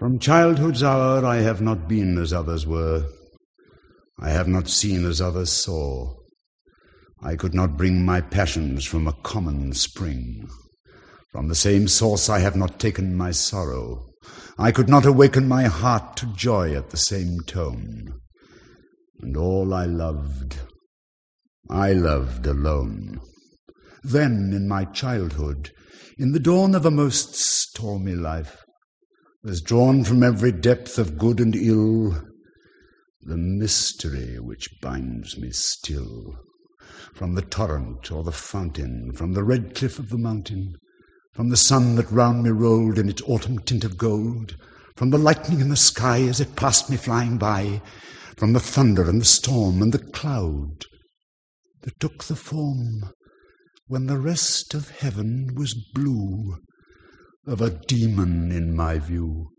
From childhood's hour I have not been as others were. I have not seen as others saw. I could not bring my passions from a common spring. From the same source I have not taken my sorrow. I could not awaken my heart to joy at the same tone. And all I loved alone. Then, in my childhood, in the dawn of a most stormy life, was drawn from every depth of good and ill the mystery which binds me still. From the torrent or the fountain, from the red cliff of the mountain, from the sun that round me rolled in its autumn tint of gold, from the lightning in the sky as it passed me flying by, from the thunder and the storm and the cloud that took the form, when the rest of heaven was blue, of a demon in my view.